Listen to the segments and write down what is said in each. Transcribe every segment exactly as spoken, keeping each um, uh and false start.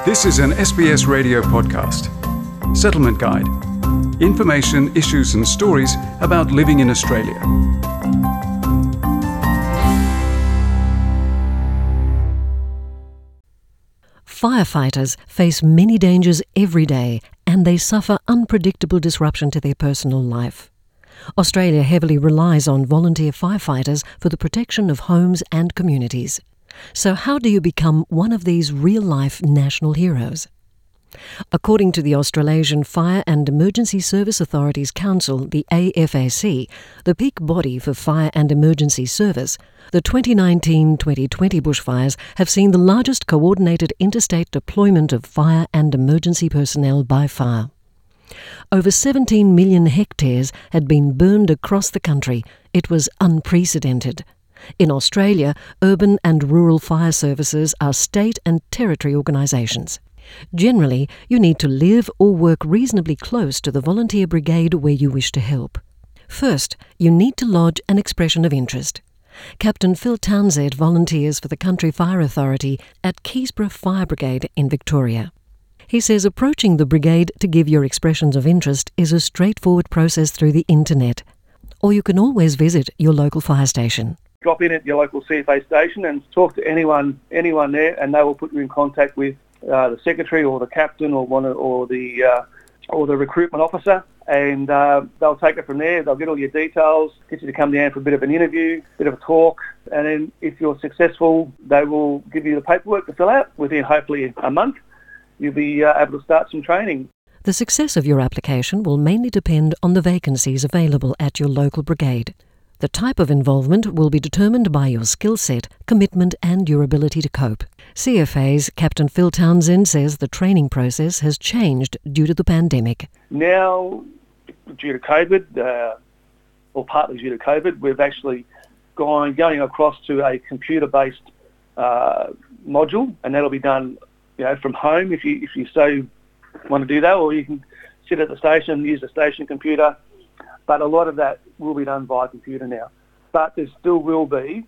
This is an S B S radio podcast. Settlement Guide. Information, issues and stories about living in Australia. Firefighters face many dangers every day and they suffer unpredictable disruption to their personal life. Australia heavily relies on volunteer firefighters for the protection of homes and communities. So how do you become one of these real-life national heroes? According to the Australasian Fire and Emergency Service Authorities Council, the A F A C, the peak body for fire and emergency service, the twenty nineteen twenty twenty bushfires have seen the largest coordinated interstate deployment of fire and emergency personnel by far. Over seventeen million hectares had been burned across the country. It was unprecedented. In Australia, urban and rural fire services are state and territory organisations. Generally, you need to live or work reasonably close to the volunteer brigade where you wish to help. First, you need to lodge an expression of interest. Captain Phil Townsend volunteers for the Country Fire Authority at Keysborough Fire Brigade in Victoria. He says approaching the brigade to give your expressions of interest is a straightforward process through the internet. Or you can always visit your local fire station. Drop in at your local C F A station and talk to anyone anyone there, and they will put you in contact with uh, the secretary or the captain or one of, or the uh, or the recruitment officer, and uh, they'll take it from there. They'll get all your details, get you to come down for a bit of an interview, a bit of a talk, and then if you're successful, they will give you the paperwork to fill out. Within hopefully a month, you'll be uh, able to start some training. The success of your application will mainly depend on the vacancies available at your local brigade. The type of involvement will be determined by your skill set, commitment and your ability to cope. C F A's Captain Phil Townsend says the training process has changed due to the pandemic. Now, due to COVID, uh, or partly due to COVID, we've actually gone going across to a computer-based uh, module, and that'll be done, you know, from home if you if you so want to do that, or you can sit at the station and use the station computer. But a lot of that will be done via computer now. But there still will be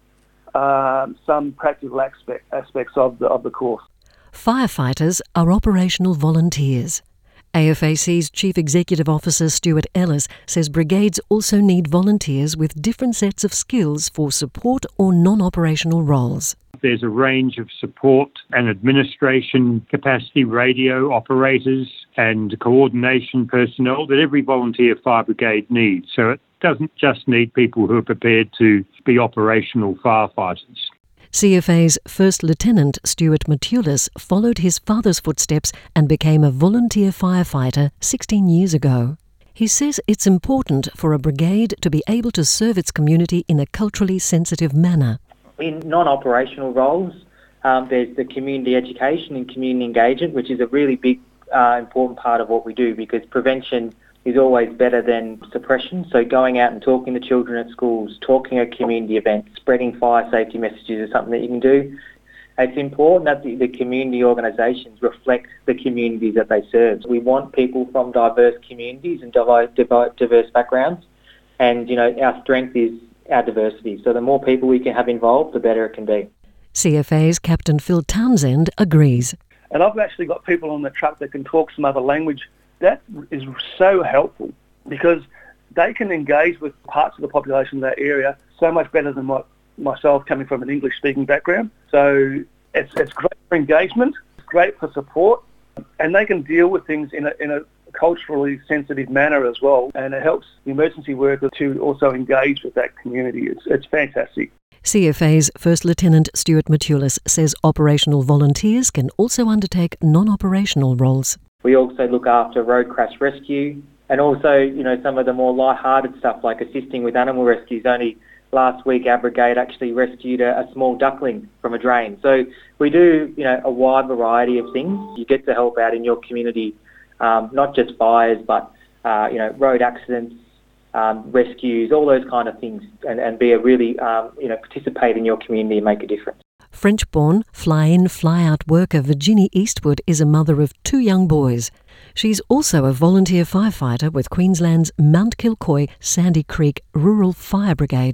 um, some practical aspect, aspects of the, of the course. Firefighters are operational volunteers. A F A C's Chief Executive Officer Stuart Ellis says brigades also need volunteers with different sets of skills for support or non-operational roles. There's a range of support and administration capacity, radio operators and coordination personnel that every volunteer fire brigade needs. So it doesn't just need people who are prepared to be operational firefighters. C F A's First Lieutenant Stuart Matulis followed his father's footsteps and became a volunteer firefighter sixteen years ago. He says it's important for a brigade to be able to serve its community in a culturally sensitive manner. In non-operational roles, um, there's the community education and community engagement, which is a really big, uh, important part of what we do, because prevention is always better than suppression. So going out and talking to children at schools, talking at community events, spreading fire safety messages is something that you can do. It's important that the, the community organisations reflect the communities that they serve. We want people from diverse communities and divi- divi- diverse backgrounds, and you know our strength is our diversity. So the more people we can have involved, the better it can be. C F A's Captain Phil Townsend agrees. And I've actually got people on the truck that can talk some other language. That is so helpful because they can engage with parts of the population of that area so much better than what myself coming from an English-speaking background. So it's it's great for engagement, it's great for support, and they can deal with things in a in a culturally sensitive manner as well, and it helps the emergency worker to also engage with that community. It's, it's fantastic. C F A's First Lieutenant Stuart Matulis says operational volunteers can also undertake non-operational roles. We also look after road crash rescue and also, you know, some of the more light-hearted stuff like assisting with animal rescues. Only last week our brigade actually rescued a, a small duckling from a drain. So we do, you know, a wide variety of things. You get to help out in your community. Um, not just fires, but uh, you know, road accidents, um, rescues, all those kind of things, and, and be a really, um, you know, participate in your community and make a difference. French-born, fly-in, fly-out worker Virginie Eastwood is a mother of two young boys. She's also a volunteer firefighter with Queensland's Mount Kilcoy Sandy Creek Rural Fire Brigade.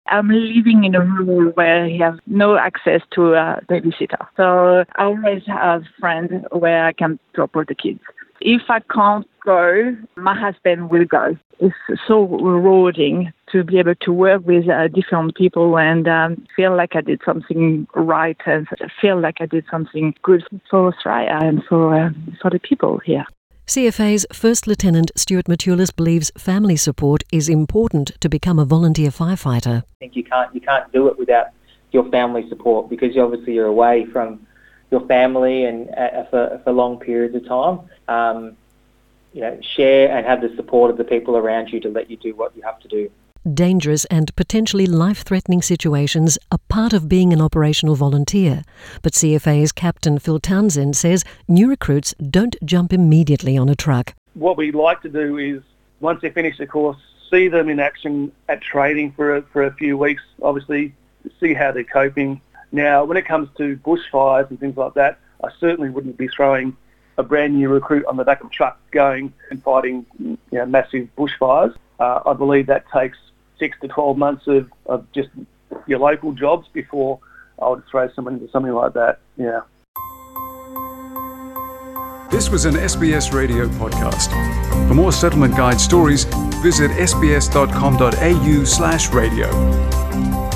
I'm living in a room where I have no access to a babysitter. So I always have friends where I can drop all the kids. If I can't go, my husband will go. It's so rewarding to be able to work with uh, different people and um, feel like I did something right and feel like I did something good for Australia and for, uh, for the people here. C F A's First Lieutenant Stuart Matulis believes family support is important to become a volunteer firefighter. I think you can't you can't do it without your family support, because obviously you're away from your family and uh, for, for long periods of time. Um, you know, share and have the support of the people around you to let you do what you have to do. Dangerous and potentially life-threatening situations are part of being an operational volunteer. But C F A's Captain Phil Townsend says new recruits don't jump immediately on a truck. What we like to do is, once they finish the course, see them in action at training for a, for a few weeks, obviously, see how they're coping. Now, when it comes to bushfires and things like that, I certainly wouldn't be throwing a brand new recruit on the back of a truck going and fighting, you know, massive bushfires. Uh, I believe that takes six to twelve months of, of just your local jobs before I would throw someone into something like that. Yeah. This was an S B S Radio podcast. For more Settlement Guide stories, visit sbs.com.au slash radio.